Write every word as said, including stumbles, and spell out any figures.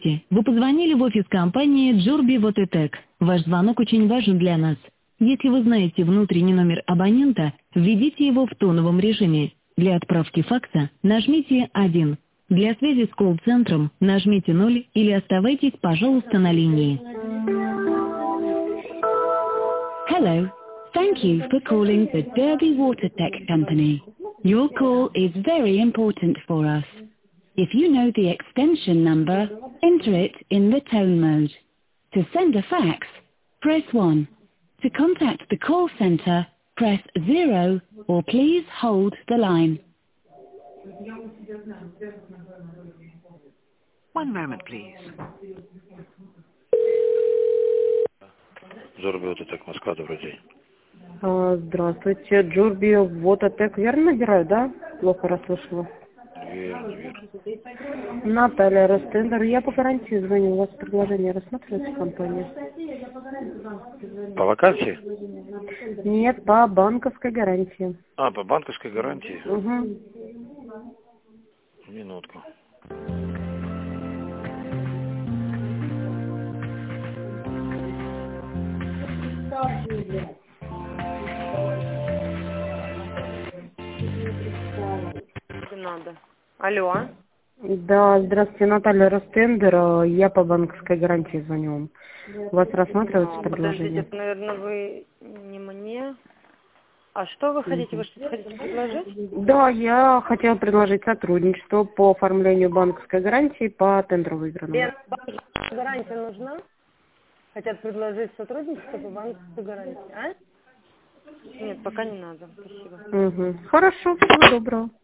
Вы позвонили в офис компании Джурби Вотетек. Ваш звонок очень важен для нас. Если вы знаете внутренний номер абонента, введите его в тоновом режиме. Для отправки факса нажмите один. Для связи с колл-центром нажмите ноль или оставайтесь, пожалуйста, на линии. Hello. Thank you for calling the Derby Watertech Company. Your call is very important for us. If you know the extension number, enter it in the tone mode. To send a fax, press one. To contact the call center, press zero or please hold the line. One moment, please. Джурби Вотетек, Москва, добрый день. А, Здравствуйте, Джурби Вотетек. Верно набираю, да? Плохо расслышала. Верно, верно. Наталья Ростендер. Я по гарантии звоню. У вас предложение рассматривается компания? По вакансии? Нет, по банковской гарантии. А, по банковской гарантии? Угу. Минутку. Надо. Алло. Да, здравствуйте, Наталья Ростендер. Я по банковской гарантии звоню вам. У вас рассматривается А, предложение? подождите, наверное, вы не мне. А что вы хотите? Вы что-то хотите предложить? Да, я хотела предложить сотрудничество по оформлению банковской гарантии по тендеру выигранному. Банковская гарантия нужна? Хотят предложить сотрудничество по банковской гарантии, а? Нет, пока не надо. Спасибо. Угу. Хорошо, всего доброго.